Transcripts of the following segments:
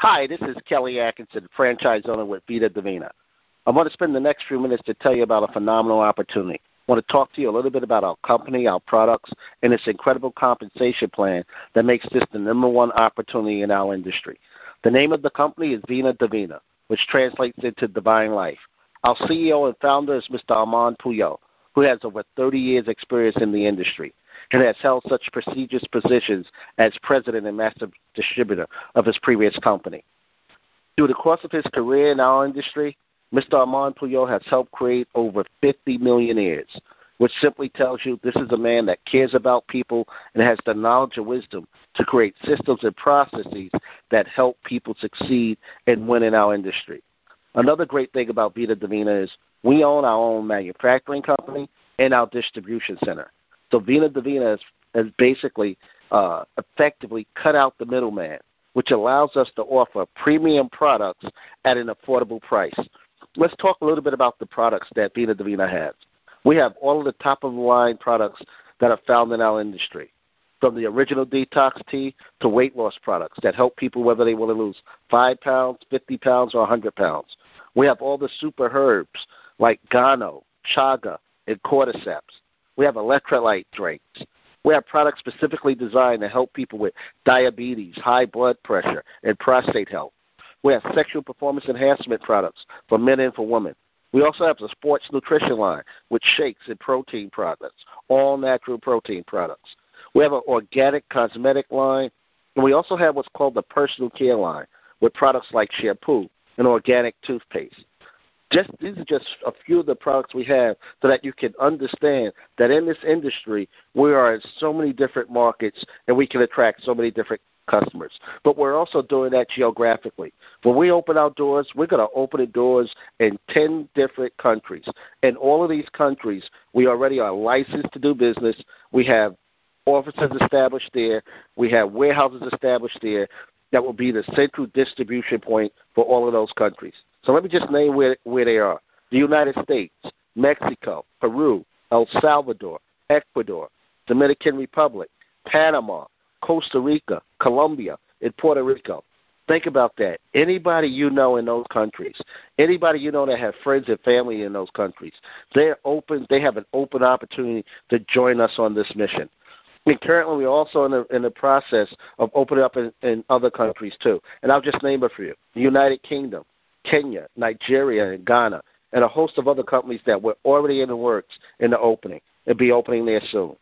Hi, this is Kelly Atkinson, franchise owner with Vita Divina. I want to spend the next few minutes to tell you about a phenomenal opportunity. I want to talk to you a little bit about our company, our products, and this incredible compensation plan that makes this the number one opportunity in our industry. The name of the company is Vita Divina, which translates into divine life. Our CEO and founder is Mr. Armand Puyol, who has over 30 years' experience in the industry and has held such prestigious positions as president and master distributor of his previous company. Through the course of his career in our industry, Mr. Armand Puyol has helped create over 50 millionaires, which simply tells you this is a man that cares about people and has the knowledge and wisdom to create systems and processes that help people succeed and win in our industry. Another great thing about Vita Divina is we own our own manufacturing company and our distribution center. So Vita Divina has basically effectively cut out the middleman, which allows us to offer premium products at an affordable price. Let's talk a little bit about the products that Vita Divina has. We have all of the top-of-the-line products that are found in our industry, from the original detox tea to weight loss products that help people whether they want to lose 5 pounds, 50 pounds, or 100 pounds. We have all the super herbs like Gano, Chaga, and Cordyceps. We have electrolyte drinks. We have products specifically designed to help people with diabetes, high blood pressure, and prostate health. We have sexual performance enhancement products for men and for women. We also have the sports nutrition line with shakes and protein products, all natural protein products. We have an organic cosmetic line, and we also have what's called the personal care line with products like shampoo and organic toothpaste. These are just a few of the products we have so that you can understand that in this industry we are in so many different markets and we can attract so many different customers. But we're also doing that geographically. When we open our doors, we're going to open the doors in 10 different countries. In all of these countries, we already are licensed to do business. We have offices established there. We have warehouses established there that will be the central distribution point for all of those countries. So let me just name where they are. The United States, Mexico, Peru, El Salvador, Ecuador, Dominican Republic, Panama, Costa Rica, Colombia, and Puerto Rico. Think about that. Anybody you know in those countries, anybody you know that have friends and family in those countries, they're open. They have an open opportunity to join us on this mission. And currently, we're also in the process of opening up in other countries too. And I'll just name a few: the United Kingdom, Kenya, Nigeria, and Ghana, and a host of other companies that were already in the works in the opening and be opening there soon.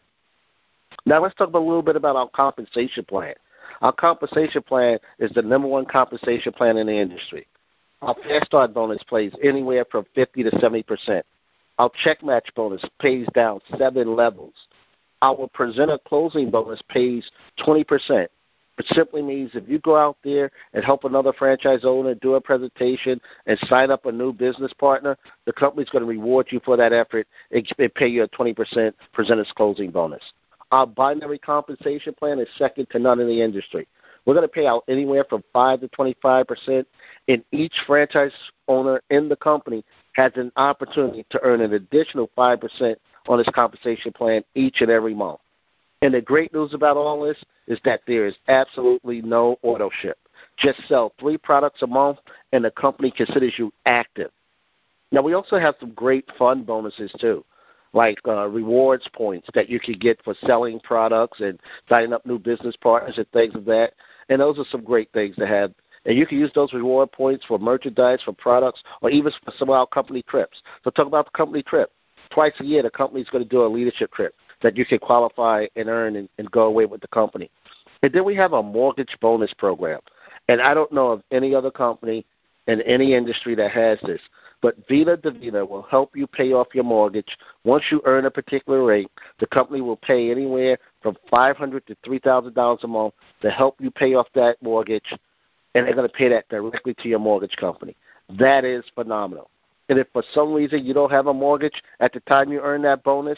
Now let's talk a little bit about our compensation plan. Our compensation plan is the number one compensation plan in the industry. Our Fast Start bonus pays anywhere from 50 to 70%. Our check match bonus pays down 7 levels. Our presenter closing bonus pays 20%. It simply means if you go out there and help another franchise owner do a presentation and sign up a new business partner, the company's going to reward you for that effort and pay you a 20% presenter's closing bonus. Our binary compensation plan is second to none in the industry. We're going to pay out anywhere from 5 to 25%, and each franchise owner in the company has an opportunity to earn an additional 5% on this compensation plan each and every month. And the great news about all this is that there is absolutely no auto ship. Just sell 3 products a month, and the company considers you active. Now, we also have some great fun bonuses, too, like rewards points that you can get for selling products and signing up new business partners and things of that. And those are some great things to have. And you can use those reward points for merchandise, for products, or even for some of our company trips. So talk about the company trip. Twice a year, the company's going to do a leadership trip that you can qualify and earn and go away with the company. And then we have a mortgage bonus program. And I don't know of any other company in any industry that has this, but Vita Divina will help you pay off your mortgage. Once you earn a particular rate, the company will pay anywhere from $500 to $3,000 a month to help you pay off that mortgage, and they're going to pay that directly to your mortgage company. That is phenomenal. And if for some reason you don't have a mortgage at the time you earn that bonus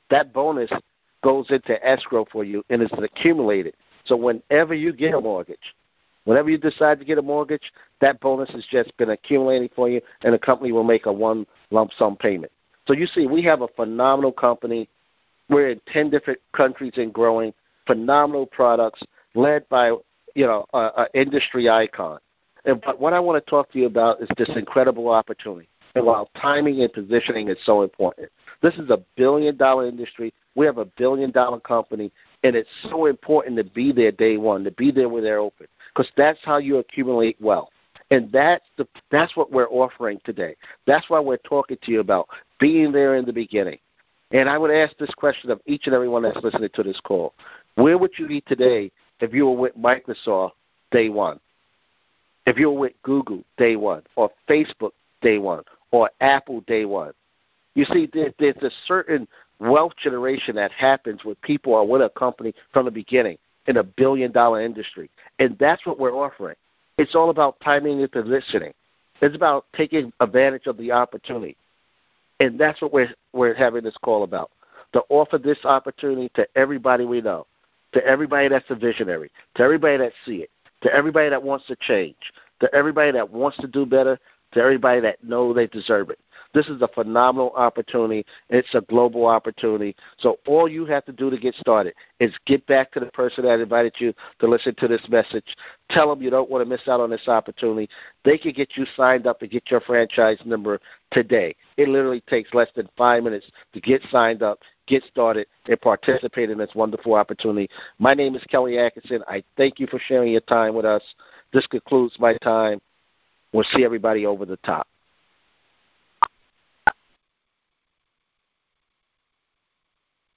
goes into escrow for you and is accumulated. So whenever you get a mortgage, whenever you decide to get a mortgage, that bonus has just been accumulating for you, and the company will make a one lump sum payment. So you see, we have a phenomenal company. We're in 10 different countries and growing, phenomenal products led by, an industry icon. But what I want to talk to you about is this incredible opportunity. And while timing and positioning is so important, this is $1 billion industry. We have $1 billion company, and it's so important to be there day one, to be there when they're open, because that's how you accumulate wealth. And that's what we're offering today. That's why we're talking to you about being there in the beginning. And I would ask this question of each and every one that's listening to this call. Where would you be today if you were with Microsoft day one? If you were with Google day one, or Facebook day one, or Apple day one? You see, there's a certain wealth generation that happens when people are with a company from the beginning in $1 billion industry. And that's what we're offering. It's all about timing and positioning. It's about taking advantage of the opportunity. And that's what we're having this call about, to offer this opportunity to everybody we know, to everybody that's a visionary, to everybody that see it, to everybody that wants to change, to everybody that wants to do better, to everybody that know they deserve it. This is a phenomenal opportunity. It's a global opportunity. So all you have to do to get started is get back to the person that invited you to listen to this message. Tell them you don't want to miss out on this opportunity. They can get you signed up and get your franchise number today. It literally takes less than 5 minutes to get signed up, get started, and participate in this wonderful opportunity. My name is Kelly Atkinson. I thank you for sharing your time with us. This concludes my time. We'll see everybody over the top.